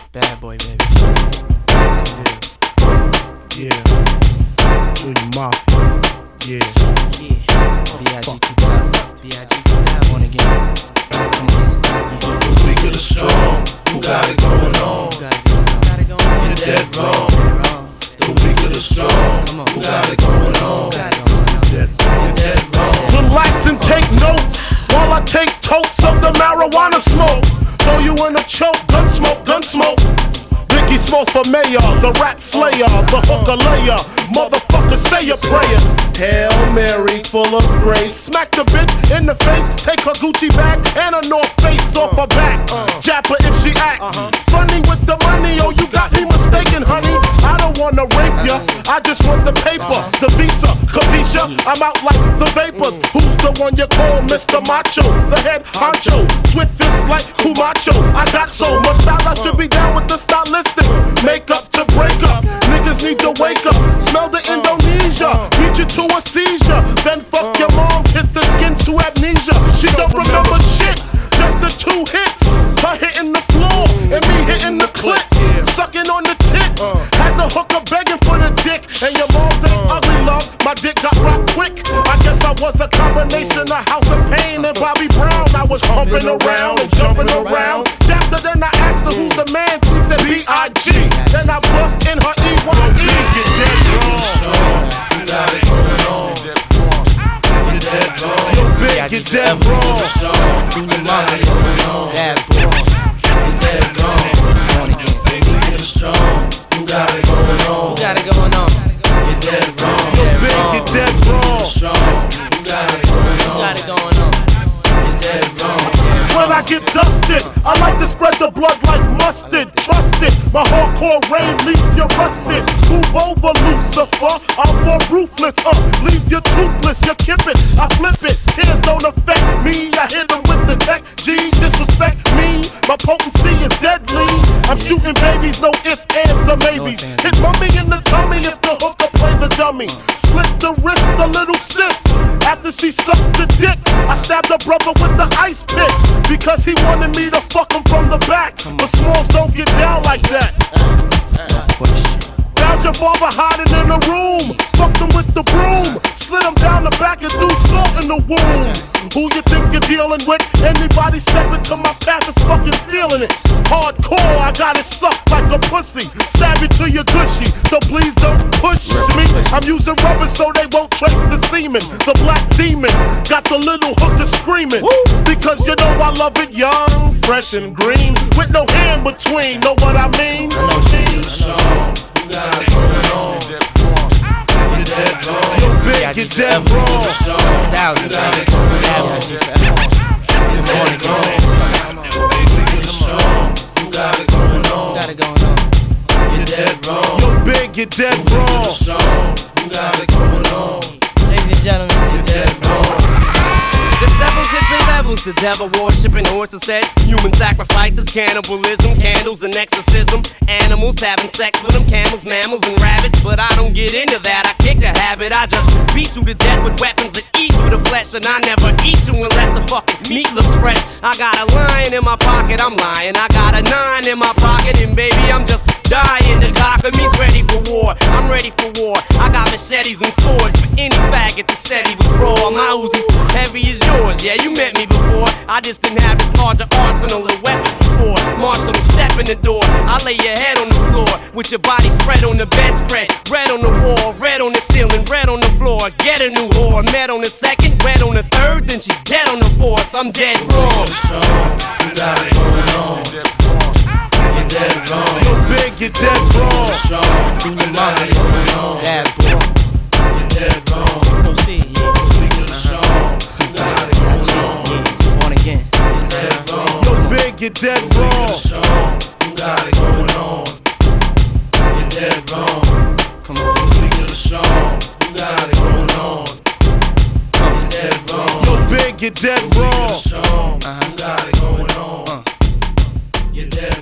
Bad boy, baby. Yeah. Junior Mafia. Yeah. B.I.G. 2000. B.I.G. 2000. On again. The weak of the strong, who got it going on? You're dead wrong. The weak of the strong, who got it going on? You're dead wrong. Relax and take notes while I take totes of the marijuana smoke. Throw you in a choke, gun smoke, gun smoke. Biggie Smalls for mayor, the rap slayer, the hooker layer. Motherfucker, say your prayers. Hail Mary, full of grace. Smack the bitch in the face. Take her Gucci bag and a North Face off her back. Jab her if she act funny with the money. Oh, you got me mistaken, honey. I don't wanna rape ya. I just want the paper, the visa, capisha. I'm out like the vapors. Who's the one you call Mr. Macho? The head honcho, swift fist like Kumacho. I got so much style, I should be down with the stylistics. Make up to break up. Niggas need to wake up. Smell the Indonesia, beat you to a seizure. Then fuck your moms, hit the skin to amnesia. She don't remember shit, just the 2 hits. Her hitting the floor and me hitting the clits. Sucking on the tits, had the hooker begging for the dick. And your mom's ain't ugly, love, my dick got rocked quick. I guess I was a combination of House of Pain and Bobby Brown. I was humping around and jumping around. After then I asked her who's the man, she said B.I.G. Then I bust in her E.Y.E. You got it going on. You're dead wrong. Yo, big, you're dead wrong. Junior Mafia. Bad boy. You're dead wrong. On again. The weak of the strong, who got it going on? Who got it going on? You're dead wrong. Yo, big, you're dead wrong. Strong, who got it going Who on? got it going on? You're dead wrong. When I get dusted, I like to spread the blood like mustard. Trust it, my hardcore rain leaves you rusted. Move over, Lucifer, I'm more ruthless. Leave you toothless, you kip it, I flip it. Tears don't affect me, I hit them with the tech. G, disrespect me, my potency is deadly. I'm shooting babies, no ifs, ands, or maybes. Hit mummy in the tummy if the hooker plays a dummy. Slit the wrist, a little sis. After she sucked the dick, I stabbed her brother with the ice pick. Because he wanted me to fuck him from the back. But Smalls don't get down like that. Found your father hiding in the room. Fucked him with the broom. Slid him down the back and threw salt in the wound. Who you think you're dealing with? Anybody step into my path is fucking feeling it. Hardcore, I got it sucked like a pussy. Stab you to your gushy, so please don't push me. I'm using rubber so they won't trace the semen. The black demon got the little hooker screaming. Because you know I love it young, fresh and green, with no hand between. Know what I mean? Who got it going on? You're dead wrong. Yo, big, you're dead wrong. 2000. Got it going on. You're dead wrong. Who got it going on? Got it going on? You're dead wrong. Yo, big, you're dead wrong. Who got it going on? Ladies and gentlemen, You're dead wrong. There's several different levels to devil worshiping, horses, sex, human sacrifices, cannibalism, candles and exorcism, animals having sex with them, camels, mammals and rabbits. But I don't get into that, I kick the habit. I just beat you to death with weapons that eat through the flesh. And I never eat you unless the fucking meat looks fresh. I got a lion in my pocket, I'm lying. I got a 9 in my pocket, and baby, I'm just dying. The cock of me's ready for war, I'm ready for war. I got machetes and swords for any faggot that said he was raw. My Uzi's heavy as yours, yeah, you met me before. I just didn't have this larger arsenal of weapons before. Marshall, step in the door, I lay your head on the floor with your body spread on the bedspread. Red on the wall, red on the ceiling, red on the floor. Get a new whore, met on the second, red on the third, then she's dead on the fourth. I'm dead wrong. Who got it going on? You're dead wrong. Yo, big, you're dead wrong. Junior Mafia. Bad boy. You're dead wrong. Proceed, yeah. Who got it going on? On again. You're dead wrong. Yo, big, you're dead wrong. Who got it going on? You're dead wrong. Come on. League of the strong. Who got it going on? You're dead wrong. Yo, big, you're dead wrong. Strong. Who got it going on? You're dead